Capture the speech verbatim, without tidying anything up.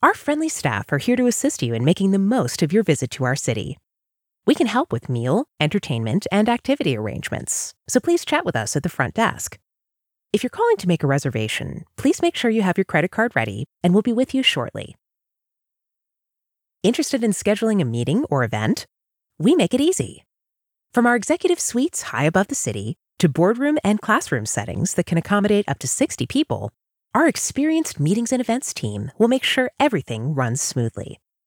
Our friendly staff are here to assist you in making the most of your visit to our city. We can help with meal, entertainment, and activity arrangements, so please chat with us at the front desk. If you're calling to make a reservation, please make sure you have your credit card ready, and we'll be with you shortly. Interested in scheduling a meeting or event? We make it easy. From our executive suites high above the city to boardroom and classroom settings that can accommodate up to sixty people, our experienced meetings and events team will make sure everything runs smoothly.